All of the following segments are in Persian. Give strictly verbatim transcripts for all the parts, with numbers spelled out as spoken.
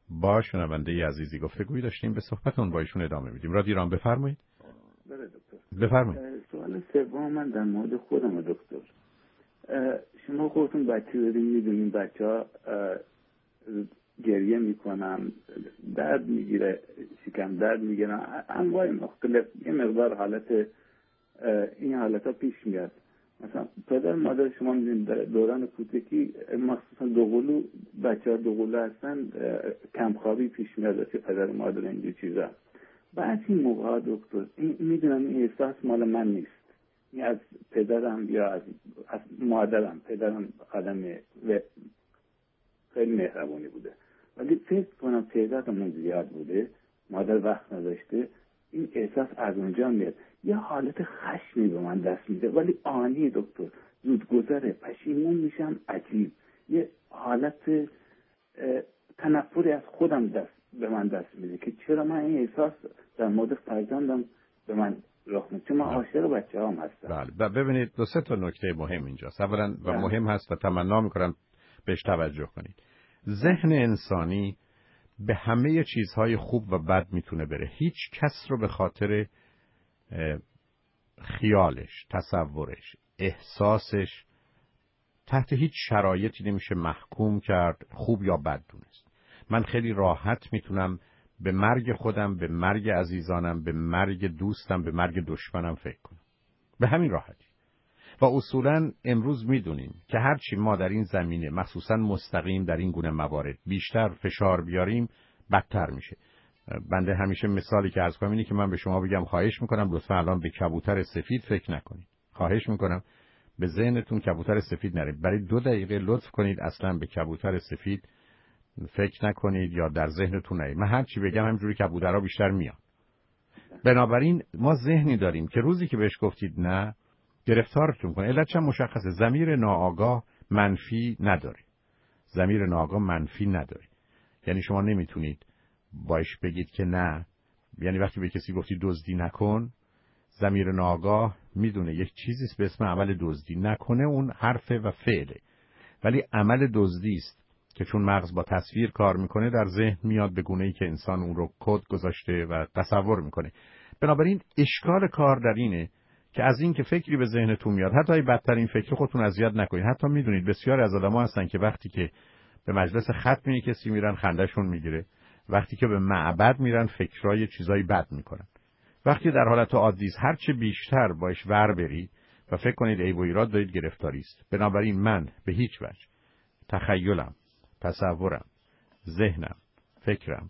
با شنونده عزیزی گفتگویی داشتیم، به صحبتون با ایشون ادامه میدیم. رادیران بفرمایید. بله دکتر. بفرمایید. سوال سوم من در مورد خودم دکتر. شما خودتون بچه دارین، میدونین بچه ها گریه میکنن، درد میگیره، شکم درد میگیرن، انواع مختلف، یه مقدار حالت این حالت ها پیش میاد. مثلا پدر مادر شما میدونین در دوران کودکی مخصوصا دوقلو بچه ها دوقلو هستن، کمخوابی پیش میاد که پدر مادر اینجور چیزا. بعضی موقع دکتر میدونم این احساس مال من نیست، این از پدرم یا از, از مادرم. پدرم آدم خیلی مهربونی بوده، ولی فکر کنم تعدادمون زیاد بوده، مادر وقت نداشته، این احساس از اونجا میاد. یه حالت خشمی به من دست میده، ولی آنی دکتر، زود گذره، پشیمون میشم، عجیب یه حالت تنفری از خودم دست به من دست میده که چرا من این احساس در مورد فرزندم به من رخ میده، چون من عاشق بچه هم هستم. بله، و ببینید دو سه تا نکته مهم اینجاست. اولا و مهم هست و تمنا میکنم بهش توجه کنید. ذهن انسانی به همه چیزهای خوب و بد میتونه بره. هیچ کس رو به خاطر خیالش، تصورش، احساسش تحت هیچ شرایطی نمیشه محکوم کرد خوب یا بد دونست. من خیلی راحت میتونم به مرگ خودم، به مرگ عزیزانم، به مرگ دوستم، به مرگ دشمنم فکر کنم. به همین راحتی. و اصولاً امروز میدونیم که هرچی ما در این زمینه مخصوصاً مستقیم در این گونه موارد بیشتر فشار بیاریم بدتر میشه. بنده همیشه مثالی که عرض کنم اینه که من به شما بگم خواهش میکنم لطفاً الان به کبوتر سفید فکر نکنید. خواهش میکنم به ذهنتون کبوتر سفید نره. برای دو دقیقه لطف کنید اصلاً به کبوتر سفید فکر نکنید یا در ذهنتون نره. من هر چی بگم همینجوری کبوترها بیشتر میان. بنابراین ما ذهنی داریم که روزی که بهش گفتید نه گرفتارتون کنه. علتش هم مشخصه. ضمیر ناآگاه منفی نداره. ضمیر ناآگاه منفی نداره. یعنی شما نمیتونید باش بگید که نه. یعنی وقتی به کسی گفتی دزدی نکن، ضمیر ناآگاه میدونه یک چیزی است به اسم عمل دزدی. نکنه اون حرفه و فعله. ولی عمل دزدی است که چون مغز با تصویر کار میکنه در ذهن میاد به گونه‌ای که انسان اون رو کد گذاشته و تصور میکنه. بنابراین اشکال کار در اینه که از این که فکری به ذهنتون میاد، حتی ای بدترین فکر خودتون اذیت نکنید. حتی میدونید بسیاری از آدم‌ها هستن که وقتی که به مجلس ختم کسی میرن خنده‌شون میگیره، وقتی که به معبد میرن فکرای چیزای بد میکنن. وقتی در حالت عادی هر چه بیشتر باش ور بری و فکر کنید عیب و ایراد دارید گرفتاری است. بنابراین من به هیچ وجه تخیلم، تصورم، ذهنم، فکرم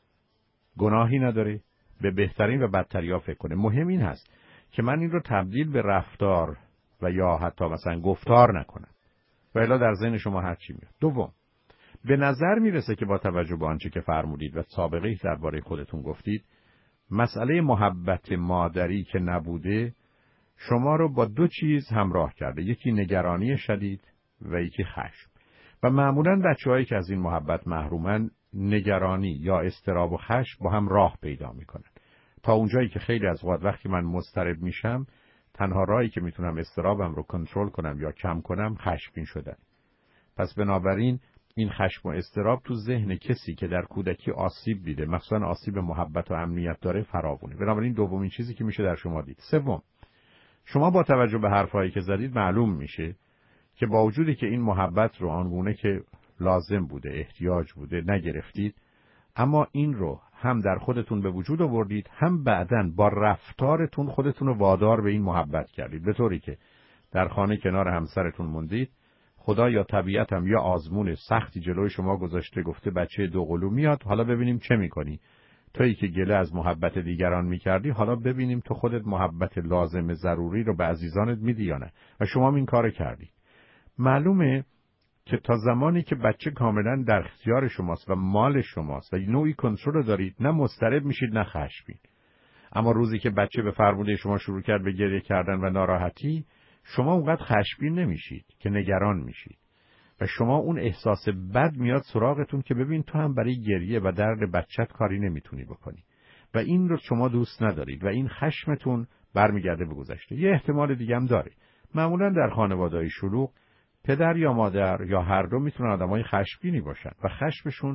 گناهی نداره به بهترین و بدتریا فکر کنه. مهم این هست که من این رو تبدیل به رفتار و یا حتی مثلا گفتار نکنم و الا در ذهن شما هر چی میاد. دوم، به نظر میرسه که با توجه به آنچه که فرمودید و سابقه درباره خودتون گفتید، مسئله محبت مادری که نبوده شما رو با دو چیز همراه کرده. یکی نگرانی شدید و یکی خشم. و معمولاً بچه‌هایی که از این محبت محرومن نگرانی یا اضطراب و خشم با هم راه پیدا میکنن. تا اونجایی که خیلی از وقت وقتی من مضطرب میشم تنها راهی که میتونم اضطرابم رو کنترل کنم یا کم کنم خشمگین شدن. پس بنابراین این خشم و اضطراب تو ذهن کسی که در کودکی آسیب دیده، مخصوصا آسیب محبت و امنیت داره، فراوونه. بنابراین دومین چیزی که میشه در شما دید. سوم، شما با توجه به حرفایی که زدید معلوم میشه که با وجودی که این محبت رو آنگونه که لازم بوده، احتیاج بوده نگرفتید، اما این رو هم در خودتون به وجود آوردید، هم بعداً با رفتارتون خودتون رو وادار به این محبت کردید، به طوری که در خانه کنار همسرتون موندید، خدا یا طبیعت هم یا آزمون سختی جلوی شما گذاشته، گفته بچه دوقلو میاد، حالا ببینیم چه میکنی. تویی که گله از محبت دیگران میکردی، حالا ببینیم تو خودت محبت لازم ضروری رو به عزیزانت میدی یا نه. و شما این کار کردید. معلومه که تا زمانی که بچه کاملا در اختیار شماست و مال شماست و نوعی کنترل دارید، نه مضطرب میشید نه خشمگین. اما روزی که بچه به فرموده شما شروع کرد به گریه کردن و ناراحتی، شما اونقدر خشمگین نمیشید که نگران میشید و شما اون احساس بد میاد سراغتون که ببین تو هم برای گریه و درد بچت کاری نمیتونی بکنی و این رو شما دوست ندارید و این خشمتون برمیگرده به گذشته. یه احتمال دیگه هم داره. معمولا در خانواده‌های شلوغ پدر یا مادر یا هر دو میتونن آدمای خشمگینی باشن و خشمشون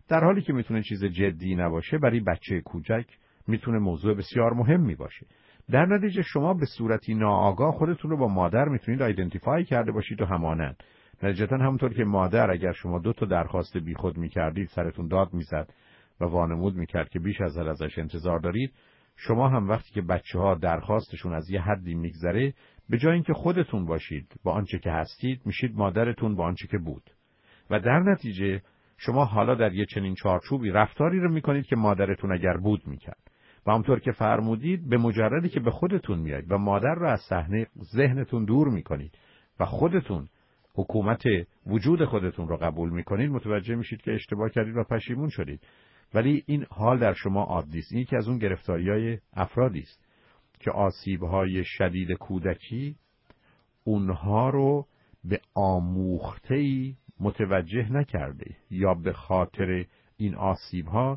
در حالی که میتونه چیز جدی نباشه، برای بچه کوچک میتونه موضوع بسیار مهمی باشه. در نتیجه شما به صورتی ناآگاه خودتون رو با مادر میتونید آیدنتیفای کرده باشید و همانند. نتیجتا همونطور که مادر اگر شما دو تا درخواست بیخود میکردید سرتون داد میزد و وانمود میکرد که بیش از حد ازش انتظار دارید، شما هم وقتی که بچه‌ها درخواستشون از یه حدی میگذره، به جای اینکه خودتون باشید با آنچه که هستید، میشید مادرتون با آنچه که بود. و در نتیجه شما حالا در یه چنین چارچوبی رفتاری رو میکنید که مادرتون اگر بود میکرد. و همونطور که فرمودید، به مجردی که به خودتون میایید و مادر رو از صحنه ذهنتون دور میکنید و خودتون حکومت وجود خودتون رو قبول میکنید، متوجه میشید که اشتباه کردید و پشیمون شدید. ولی این حال در شما عادی است. این یکی از اون گرفتاری‌های افرادی است که آسیب‌های شدید کودکی اونها رو به آموخته‌ای متوجه نکرده یا به خاطر این آسیب‌ها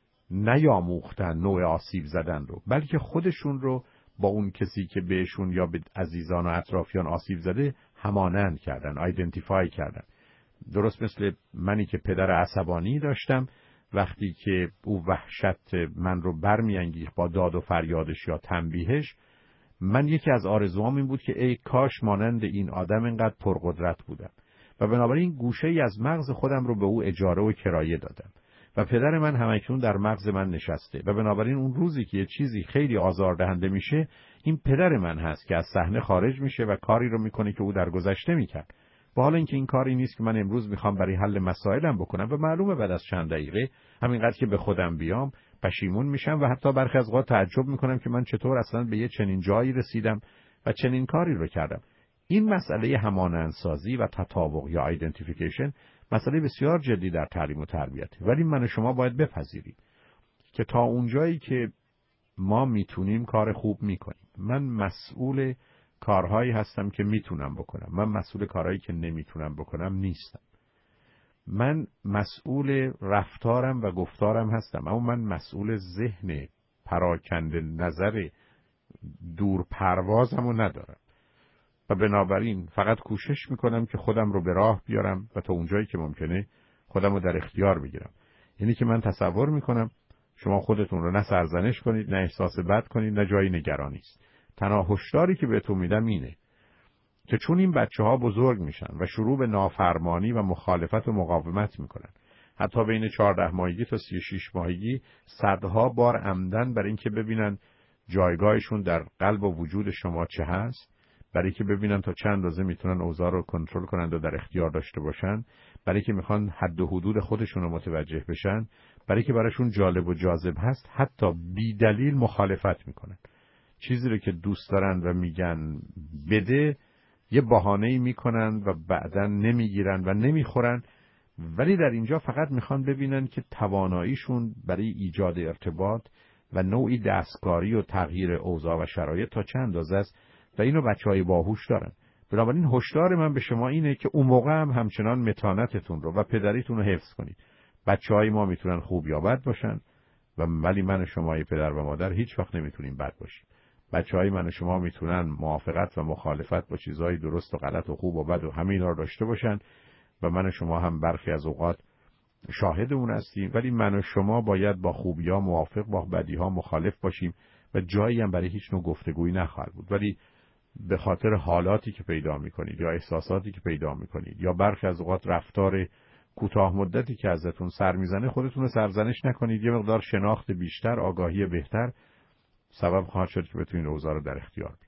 نیاموختن نوع آسیب زدن رو، بلکه خودشون رو با اون کسی که بهشون یا به عزیزان و اطرافیان آسیب زده همانند کردن، آیدنتیفای کردن. درست مثل منی که پدر عصبانی داشتم، وقتی که او وحشت من رو برمی‌انگیخت با داد و فریادش یا تنبیهش، من یکی از آرزوام این بود که ای کاش مانند این آدم اینقدر پرقدرت بودم و بنابراین گوشه‌ای از مغز خودم رو به او اجاره و کرایه دادم و پدر من همکنون در مغز من نشسته و بنابراین اون روزی که یه چیزی خیلی آزاردهنده میشه، این پدر من هست که از صحنه خارج میشه و کاری رو میکنه که او در گذشته میکرد. و حالا اینکه این کاری نیست که من امروز میخوام برای حل مسائلم بکنم و معلومه بعد از چند دقیقه همینقدر که به خودم بیام پشیمون میشم و حتی برخی از اوقات تعجب میکنم که من چطور اصلا به یه چنین جایی رسیدم و چنین کاری رو کردم. این مسئله همانندسازی و تطابق یا آیدنتیفیکیشن مسئله بسیار جدی در تعلیم و تربیت، ولی من و شما باید بپذیریم که تا اونجایی که ما میتونیم کار خوب میکنیم. من مسئول کارهایی هستم که میتونم بکنم، من مسئول کارهایی که نمیتونم بکنم نیستم. من مسئول رفتارم و گفتارم هستم، اما من مسئول ذهن پراکنده نظر دور پروازمو ندارم و بنابراین فقط کوشش میکنم که خودم رو به راه بیارم و تا اونجایی که ممکنه خودم رو در اختیار بگیرم. یعنی که من تصور میکنم شما خودتون رو نه سرزنش کنید، نه احساس بد کنید، نه جایی نگرانی است. تنها هشداری که بهتون میدم اینه که چون این بچه ها بزرگ میشن و شروع به نافرمانی و مخالفت و مقاومت میکنن، حتی بین چهارده ماهگی تا سی و شش ماهگی صدها بار عمدن برای اینکه ببینن جایگاهشون در قلب و وجود شما چه هست، برای که ببینن تا چند اندازه میتونن اوضاع رو کنترل کنند و در اختیار داشته باشن، برای که میخوان حد و حدود خودشون رو متوجه بشن، برای که براشون جالب و جاذب هست، حتی بی دلیل مخالفت میکنن. چیزی رو که دوست دارن و میگن بده یه بهانه‌ای میکنن و بعداً نمیگیرن و نمیخورن، ولی در اینجا فقط میخوان ببینن که تواناییشون برای ایجاد ارتباط و نوعی دستکاری و تغییر اوضاع و شرایط تا چند اندازه است و اینو بچهای باهوش دارن. بنابراین هشدار من به شما اینه که اون موقع هم همچنان متانتتون رو و پدریتون رو حفظ کنید. بچهای ما میتونن خوب یا بد باشن و ولی من و شما پدر و مادر هیچ وقت نمیتونیم بد باشیم. بچهای من و شما میتونن موافقت و مخالفت با چیزهای درست و غلط و خوب و بد و همین رو داشته باشن و من و شما هم برخی از اوقات شاهد اون هستیم، ولی من و شما باید با خوبی‌ها موافق با بدی‌ها مخالف باشیم و جایی هم برای هیچ نوع گفتگویی نخواهد بود. ولی به خاطر حالاتی که پیدا می‌کنید یا احساساتی که پیدا می‌کنید یا برخی از اوقات رفتار کوتاه مدتی که ازتون سر میزنه، خودتون رو سرزنش نکنید. یه مقدار شناخت بیشتر، آگاهی بهتر سبب خواهد شد که بتونید اوضاع رو در اختیار بگیرید.